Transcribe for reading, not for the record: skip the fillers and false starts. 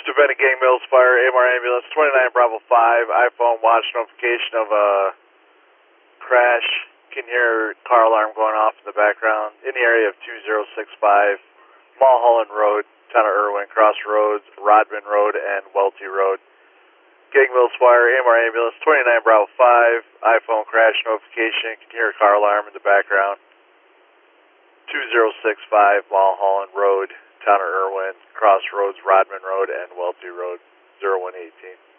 Bennett Gang Mills Fire, AMR Ambulance, 29 Bravo 5, iPhone watch notification of a crash. Can hear car alarm going off in the background in the area of 2065, Mulholland Road, Town of Irwin, Crossroads, Rodman Road, and Welty Road. Gang Mills Fire, AMR Ambulance, 29 Bravo 5, iPhone crash notification. Can hear a car alarm in the background. 2065 Mulholland Road, Town of Irwin, Crossroads, Rodman Road, and Welty Road, 0118.